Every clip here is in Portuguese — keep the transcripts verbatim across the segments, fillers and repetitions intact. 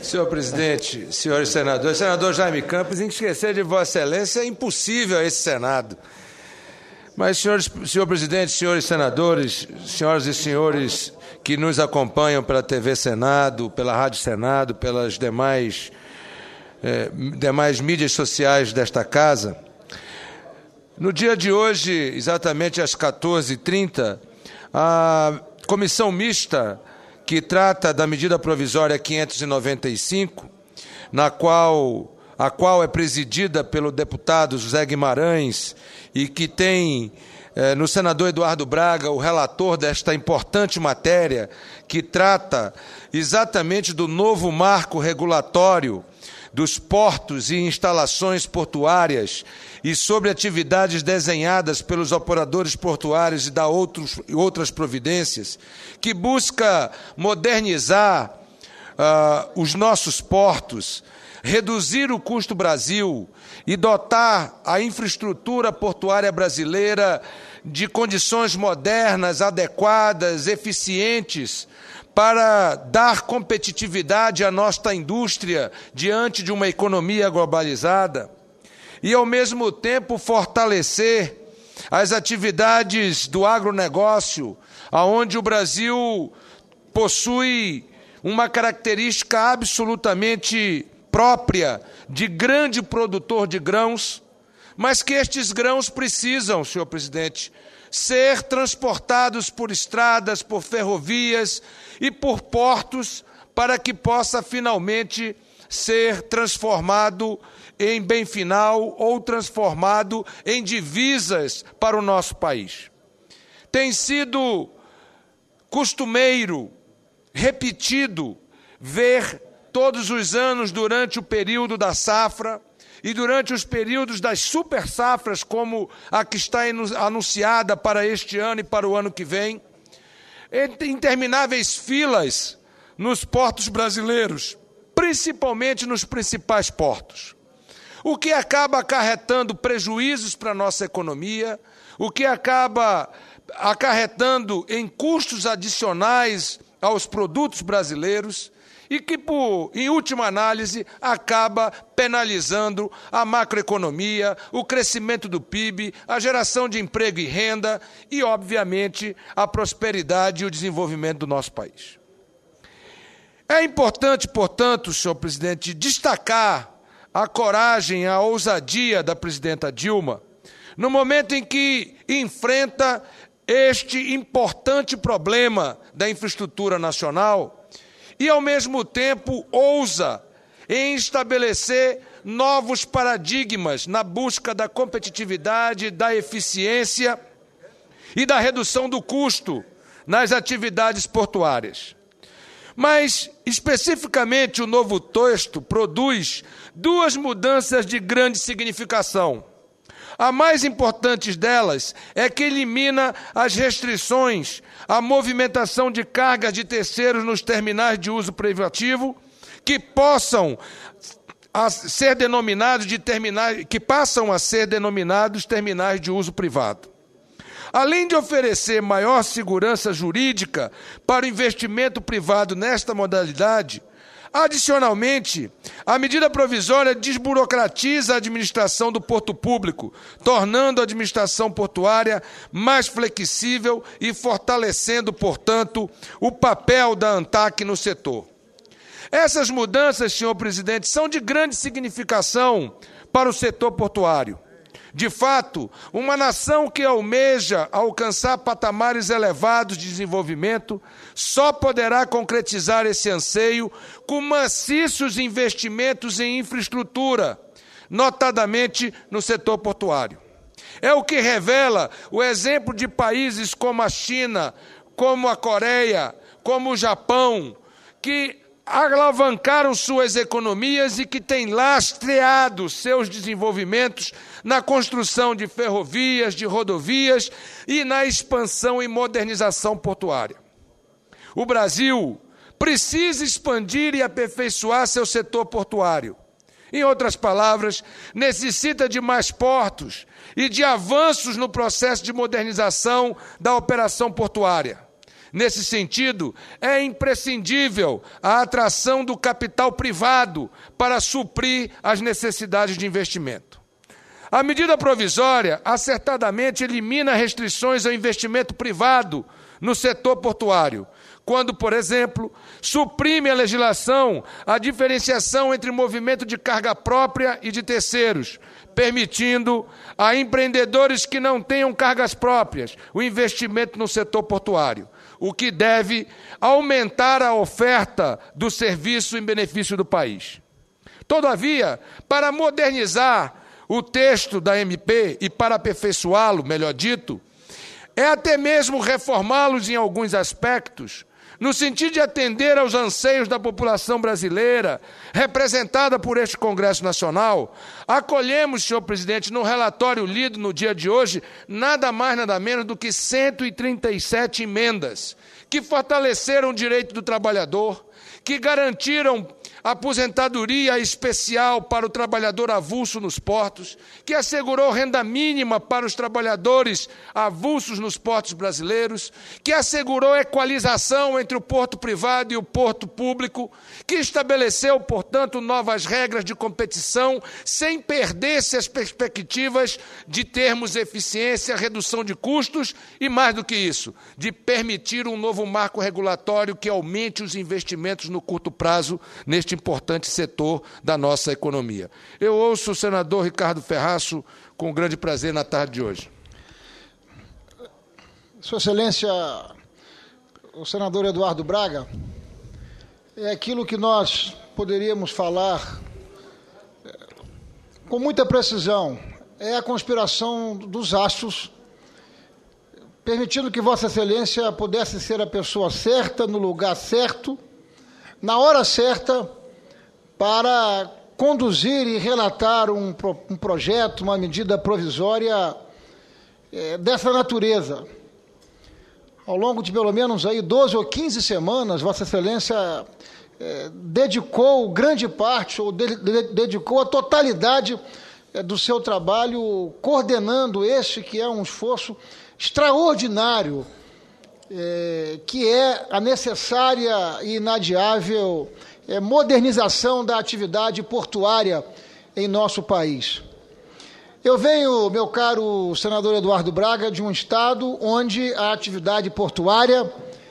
Senhor presidente, senhores senadores, senador Jaime Campos, em esquecer de Vossa Excelência é impossível a esse Senado. Mas, senhores, senhor presidente, senhores senadores, senhoras e senhores que nos acompanham pela T V Senado, pela Rádio Senado, pelas demais, eh, demais mídias sociais desta casa, no dia de hoje, exatamente às quatorze e trinta, a comissão mista que trata da medida provisória quinhentos e noventa e cinco, na qual, a qual é presidida pelo deputado José Guimarães e que tem eh, no senador Eduardo Braga, o relator desta importante matéria, que trata exatamente do novo marco regulatório dos portos e instalações portuárias e sobre atividades desenhadas pelos operadores portuários e da outros, outras providências, que busca modernizar uh, os nossos portos, reduzir o custo Brasil e dotar a infraestrutura portuária brasileira de condições modernas, adequadas, eficientes, para dar competitividade à nossa indústria diante de uma economia globalizada e, ao mesmo tempo, fortalecer as atividades do agronegócio, onde o Brasil possui uma característica absolutamente própria de grande produtor de grãos, mas que estes grãos precisam, senhor presidente, ser transportados por estradas, por ferrovias e por portos para que possa finalmente ser transformado em bem final ou transformado em divisas para o nosso país. Tem sido costumeiro, repetido, ver todos os anos durante o período da safra e durante os períodos das super safras, como a que está anunciada para este ano e para o ano que vem, intermináveis filas nos portos brasileiros, principalmente nos principais portos, o que acaba acarretando prejuízos para a nossa economia, o que acaba acarretando em custos adicionais aos produtos brasileiros, e que, por, em última análise, acaba penalizando a macroeconomia, o crescimento do P I B, a geração de emprego e renda e, obviamente, a prosperidade e o desenvolvimento do nosso país. É importante, portanto, senhor presidente, destacar a coragem, a ousadia da presidenta Dilma, no momento em que enfrenta este importante problema da infraestrutura nacional, e, ao mesmo tempo, ousa em estabelecer novos paradigmas na busca da competitividade, da eficiência e da redução do custo nas atividades portuárias. Mas, especificamente, o novo texto produz duas mudanças de grande significação. A mais importante delas é que elimina as restrições à movimentação de cargas de terceiros nos terminais de uso privativo, que possam a ser denominados de terminais, que passam a ser denominados terminais de uso privado. Além de oferecer maior segurança jurídica para o investimento privado nesta modalidade, adicionalmente, a medida provisória desburocratiza a administração do porto público, tornando a administração portuária mais flexível e fortalecendo, portanto, o papel da ANTAC no setor. Essas mudanças, senhor presidente, são de grande significação para o setor portuário. De fato, uma nação que almeja alcançar patamares elevados de desenvolvimento só poderá concretizar esse anseio com maciços investimentos em infraestrutura, notadamente no setor portuário. É o que revela o exemplo de países como a China, como a Coreia, como o Japão, que alavancaram suas economias e que têm lastreado seus desenvolvimentos na construção de ferrovias, de rodovias e na expansão e modernização portuária. O Brasil precisa expandir e aperfeiçoar seu setor portuário. Em outras palavras, necessita de mais portos e de avanços no processo de modernização da operação portuária. Nesse sentido, é imprescindível a atração do capital privado para suprir as necessidades de investimento. A medida provisória, acertadamente, elimina restrições ao investimento privado no setor portuário, quando, por exemplo, suprime a legislação a diferenciação entre movimento de carga própria e de terceiros, permitindo a empreendedores que não tenham cargas próprias o investimento no setor portuário, o que deve aumentar a oferta do serviço em benefício do país. Todavia, para modernizar o texto da M P e para aperfeiçoá-lo, melhor dito, é até mesmo reformá-los em alguns aspectos, no sentido de atender aos anseios da população brasileira, representada por este Congresso Nacional. Acolhemos, senhor presidente, no relatório lido no dia de hoje, nada mais, nada menos do que cento e trinta e sete emendas, que fortaleceram o direito do trabalhador, que garantiram aposentadoria especial para o trabalhador avulso nos portos, que assegurou renda mínima para os trabalhadores avulsos nos portos brasileiros, que assegurou equalização entre o porto privado e o porto público, que estabeleceu, portanto, novas regras de competição, sem perder-se as perspectivas de termos eficiência, redução de custos e, mais do que isso, de permitir um novo marco regulatório que aumente os investimentos no curto prazo neste importante setor da nossa economia. Eu ouço o senador Ricardo Ferraço com grande prazer na tarde de hoje. Sua Excelência, o senador Eduardo Braga, é aquilo que nós poderíamos falar com muita precisão, é a conspiração dos astros, permitindo que Vossa Excelência pudesse ser a pessoa certa, no lugar certo, na hora certa, para conduzir e relatar um, pro, um projeto, uma medida provisória é, dessa natureza. Ao longo de pelo menos aí doze ou quinze semanas, Vossa Excelência é, dedicou grande parte, ou de, de, dedicou a totalidade é, do seu trabalho coordenando este que é um esforço extraordinário, é, que é a necessária e inadiável É, modernização da atividade portuária em nosso país. Eu venho, meu caro senador Eduardo Braga, de um estado onde a atividade portuária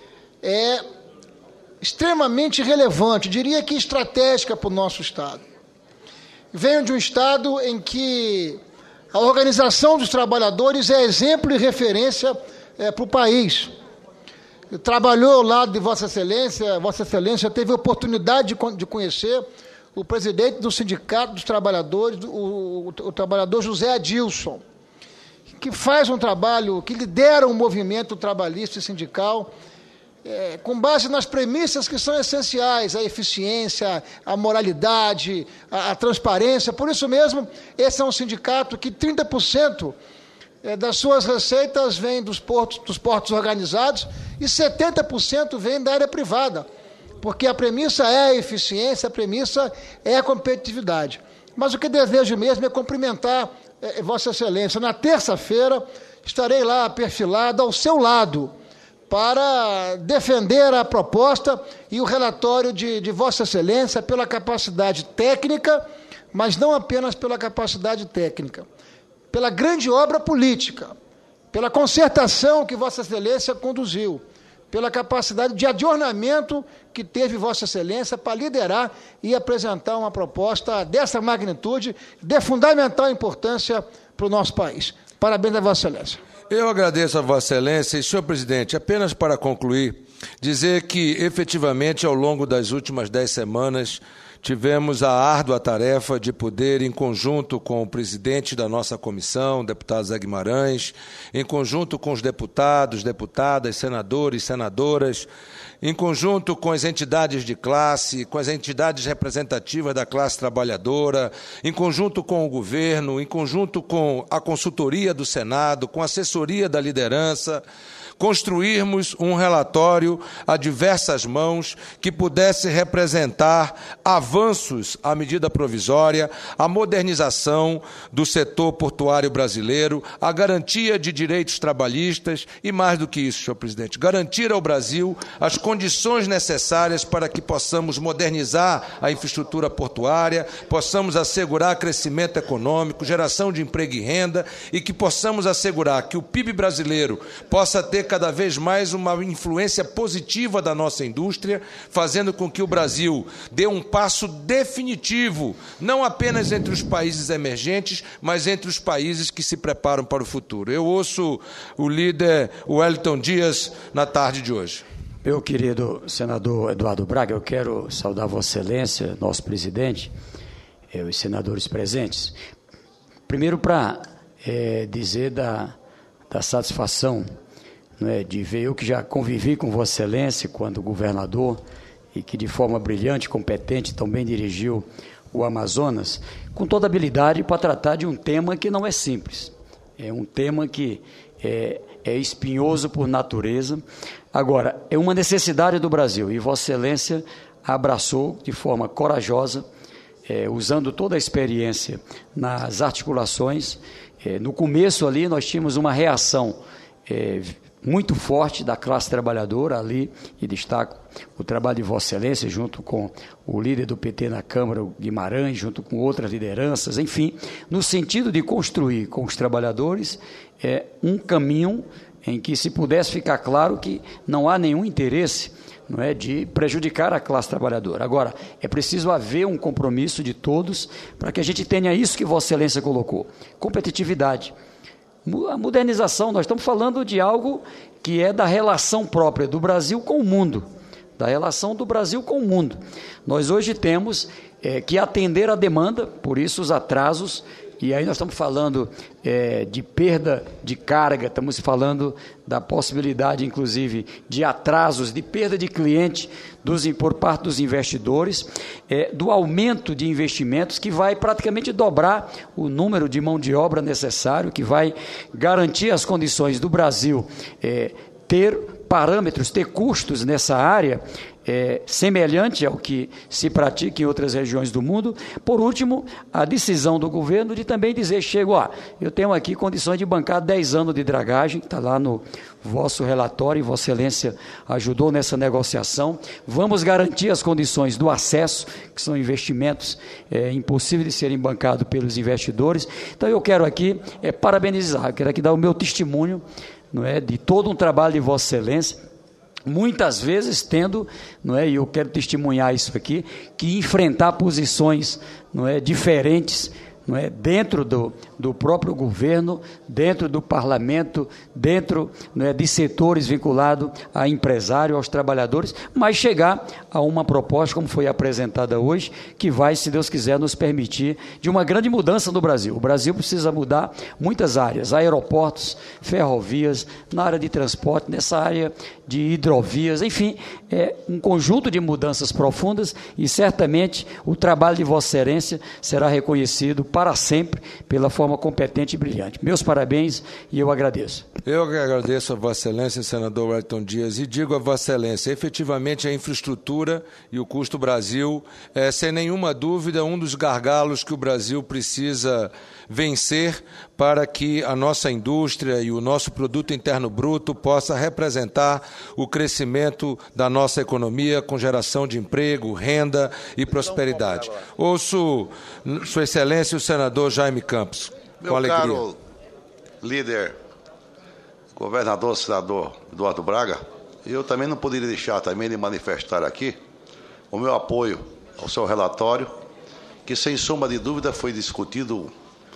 é extremamente relevante, diria que estratégica para o nosso estado. Venho de um estado em que a organização dos trabalhadores é exemplo e referência é, para o país. Trabalhou ao lado de Vossa Excelência, Vossa Excelência teve a oportunidade de, de conhecer o presidente do Sindicato dos Trabalhadores, o, o, o trabalhador José Adilson, que faz um trabalho, que lidera um movimento trabalhista e sindical, é, com base nas premissas que são essenciais, a eficiência, a moralidade, a, a transparência. Por isso mesmo, esse é um sindicato que trinta por cento das suas receitas vêm dos portos, dos portos organizados e setenta por cento vem da área privada, porque a premissa é a eficiência, a premissa é a competitividade. Mas o que desejo mesmo é cumprimentar eh, Vossa Excelência. Na terça-feira estarei lá perfilado ao seu lado para defender a proposta e o relatório de, de Vossa Excelência pela capacidade técnica, mas não apenas pela capacidade técnica, pela grande obra política, pela concertação que Vossa Excelência conduziu, pela capacidade de adornamento que teve Vossa Excelência para liderar e apresentar uma proposta dessa magnitude, de fundamental importância para o nosso país. Parabéns a Vossa Excelência. Eu agradeço a Vossa Excelência e, senhor presidente, apenas para concluir, dizer que, efetivamente, ao longo das últimas dez semanas, tivemos a árdua tarefa de poder, em conjunto com o presidente da nossa comissão, o deputado Zé Guimarães, em conjunto com os deputados, deputadas, senadores, senadoras, em conjunto com as entidades de classe, com as entidades representativas da classe trabalhadora, em conjunto com o governo, em conjunto com a consultoria do Senado, com a assessoria da liderança, construirmos um relatório a diversas mãos que pudesse representar avanços à medida provisória, a modernização do setor portuário brasileiro, a garantia de direitos trabalhistas e, mais do que isso, senhor presidente, garantir ao Brasil as condições necessárias para que possamos modernizar a infraestrutura portuária, possamos assegurar crescimento econômico, geração de emprego e renda e que possamos assegurar que o P I B brasileiro possa ter cada vez mais uma influência positiva da nossa indústria, fazendo com que o Brasil dê um passo definitivo, não apenas entre os países emergentes, mas entre os países que se preparam para o futuro. Eu ouço o líder Wellington Dias na tarde de hoje. Meu querido senador Eduardo Braga, eu quero saudar Vossa Excelência, nosso presidente, eh, os senadores presentes. Primeiro, para é, dizer da, da satisfação, não é, de ver eu que já convivi com Vossa Excelência quando governador e que de forma brilhante, competente, também dirigiu o Amazonas, com toda habilidade para tratar de um tema que não é simples. É um tema que é, é espinhoso por natureza. Agora, é uma necessidade do Brasil e Vossa Excelência abraçou de forma corajosa, É, usando toda a experiência nas articulações. É, no começo ali nós tínhamos uma reação é, muito forte da classe trabalhadora ali, e destaco o trabalho de Vossa Excelência, junto com o líder do P T na Câmara, o Guimarães, junto com outras lideranças, enfim, no sentido de construir com os trabalhadores é, um caminho em que se pudesse ficar claro que não há nenhum interesse, não é, de prejudicar a classe trabalhadora. Agora, é preciso haver um compromisso de todos para que a gente tenha isso que Vossa Excelência colocou: competitividade. A modernização, nós estamos falando de algo que é da relação própria do Brasil com o mundo, da relação do Brasil com o mundo. Nós hoje temos é, que atender a demanda, por isso os atrasos. E aí nós estamos falando é, de perda de carga, estamos falando da possibilidade, inclusive, de atrasos, de perda de cliente dos, por parte dos investidores, é, do aumento de investimentos que vai praticamente dobrar o número de mão de obra necessário, que vai garantir as condições do Brasil é, ter parâmetros, ter custos nessa área, É, semelhante ao que se pratica em outras regiões do mundo. Por último, a decisão do governo de também dizer, chego, ó, eu tenho aqui condições de bancar dez anos de dragagem, está lá no vosso relatório, e Vossa Excelência ajudou nessa negociação. Vamos garantir as condições do acesso, que são investimentos é, impossíveis de serem bancados pelos investidores. Então eu quero aqui é, parabenizar, eu quero aqui dar o meu testemunho, não é, de todo um trabalho de Vossa Excelência, muitas vezes tendo, não é, e eu quero testemunhar isso aqui, que enfrentar posições, não é, diferentes, não é, dentro do, do próprio governo, dentro do parlamento, dentro, não é, de setores vinculados a empresário, aos trabalhadores, mas chegar a uma proposta, como foi apresentada hoje, que vai, se Deus quiser, nos permitir de uma grande mudança no Brasil. O Brasil precisa mudar muitas áreas, aeroportos, ferrovias, na área de transporte, nessa área de hidrovias, enfim, é um conjunto de mudanças profundas, e certamente o trabalho de Vossa Excelência será reconhecido para sempre pela forma competente e brilhante. Meus parabéns e eu agradeço. Eu que agradeço a Vossa Excelência, senador Wellington Dias, e digo a Vossa Excelência, efetivamente a infraestrutura e o custo Brasil é, sem nenhuma dúvida, um dos gargalos que o Brasil precisa vencer para que a nossa indústria e o nosso produto interno bruto possa representar o crescimento da nossa economia com geração de emprego, renda e prosperidade. Ouço Sua Excelência o senador Jaime Campos, com Meu alegria. Caro líder, governador, senador Eduardo Braga, eu também não poderia deixar também de manifestar aqui o meu apoio ao seu relatório, que sem sombra de dúvida foi discutido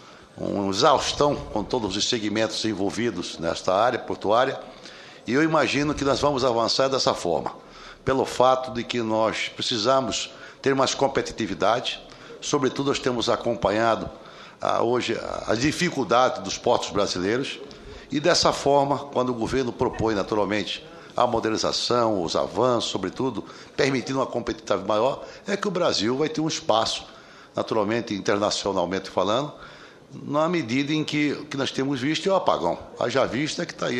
um exaustão com todos os segmentos envolvidos nesta área portuária, e eu imagino que nós vamos avançar dessa forma, pelo fato de que nós precisamos ter mais competitividade. Sobretudo, nós temos acompanhado ah, hoje a dificuldade dos portos brasileiros, e dessa forma, quando o governo propõe naturalmente a modernização, os avanços, sobretudo, permitindo uma competitividade maior, é que o Brasil vai ter um espaço, naturalmente, internacionalmente falando, na medida em que o que nós temos visto é o apagão. Haja vista que está aí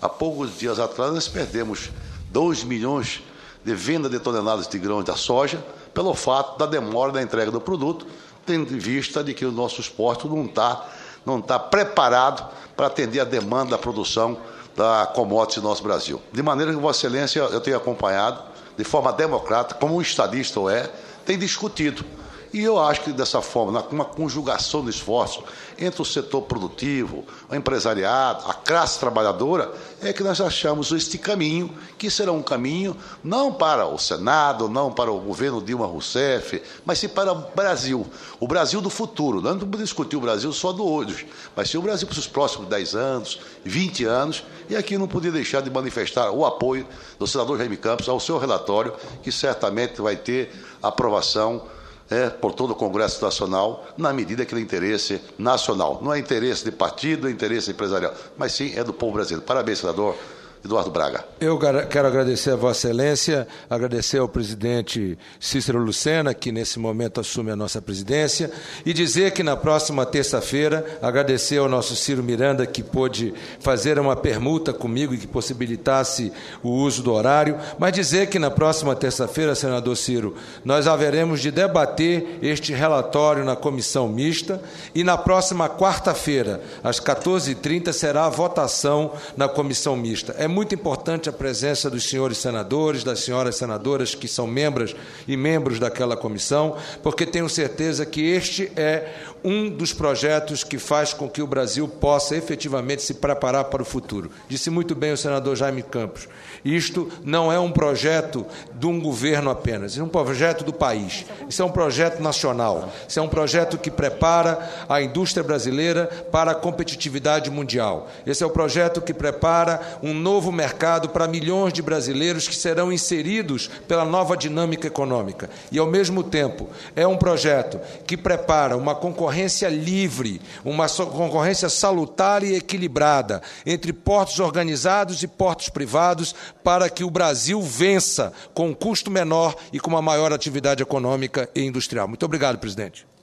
Há poucos dias atrás, nós perdemos dois milhões de venda de toneladas de grãos da soja pelo fato da demora da entrega do produto, tendo em vista de que o nosso porto não está não tá preparado para atender a demanda da produção da commodity no nosso Brasil. De maneira que, Vossa Excelência, eu tenho acompanhado, de forma democrática, como um estadista ou é, tem discutido. E eu acho que, dessa forma, uma conjugação de esforços entre o setor produtivo, o empresariado, a classe trabalhadora, é que nós achamos este caminho, que será um caminho não para o Senado, não para o governo Dilma Rousseff, mas sim para o Brasil, o Brasil do futuro. Nós não podemos discutir o Brasil só do hoje, mas sim o Brasil para os próximos dez anos, vinte anos, e aqui não podia deixar de manifestar o apoio do senador Jaime Campos ao seu relatório, que certamente vai ter aprovação É, por todo o Congresso Nacional, na medida que ele é interesse nacional. Não é interesse de partido, é interesse empresarial, mas sim é do povo brasileiro. Parabéns, senador Eduardo Braga. Eu quero agradecer a Vossa Excelência, agradecer ao presidente Cícero Lucena, que nesse momento assume a nossa presidência, e dizer que na próxima terça-feira, agradecer ao nosso Ciro Miranda, que pôde fazer uma permuta comigo e que possibilitasse o uso do horário, mas dizer que na próxima terça-feira, senador Ciro, nós haveremos de debater este relatório na comissão mista e na próxima quarta-feira, às quatorze e trinta, será a votação na comissão mista. É muito importante a presença dos senhores senadores, das senhoras senadoras que são membros e membros daquela comissão, porque tenho certeza que este é um dos projetos que faz com que o Brasil possa efetivamente se preparar para o futuro. Disse muito bem o senador Jaime Campos. Isto não é um projeto de um governo apenas, é um projeto do país. Isso é um projeto nacional. Isso é um projeto que prepara a indústria brasileira para a competitividade mundial. Esse é o projeto que prepara um novo mercado para milhões de brasileiros que serão inseridos pela nova dinâmica econômica. E, ao mesmo tempo, é um projeto que prepara uma concorrência livre, uma concorrência salutar e equilibrada entre portos organizados e portos privados, para que o Brasil vença com um custo menor e com uma maior atividade econômica e industrial. Muito obrigado, presidente.